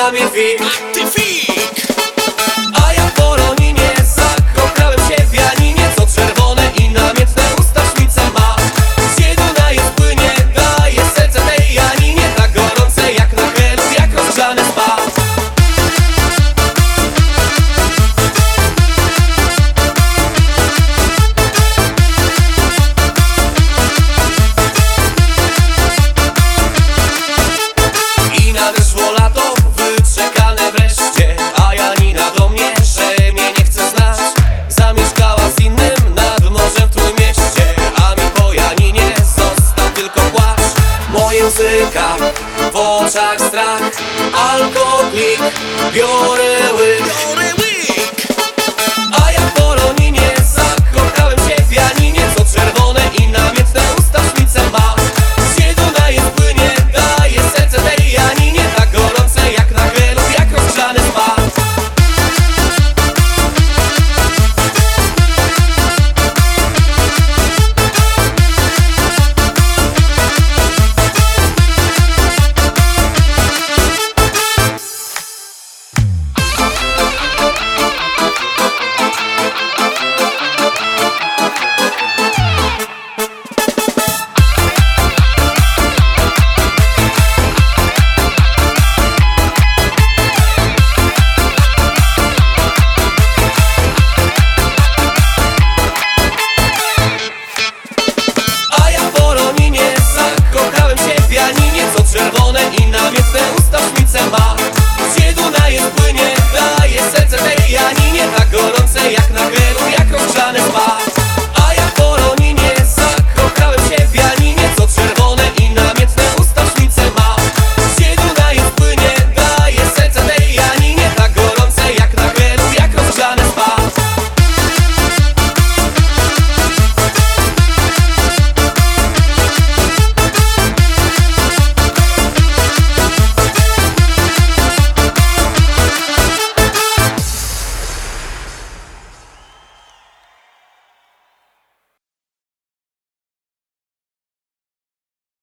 na mnie fik. Antyfik. A ja w Poloninie zakochałem się w Janinie, co czerwone i namiętne usta szlice ma. Z jej Dunaje płynie, daje serce tej Janinie, tak gorące jak na helu, jak rozgrzane spa. I nadeszło lato, wyczekane wreszcie, a Janina do mnie, że mnie nie chce znać. Zamieszkała z innym nad morzem w Trójmieście, a mi po Janinie został tylko płacz. Moje łzyka, w oczach strach, alkoholik, biorę łyk.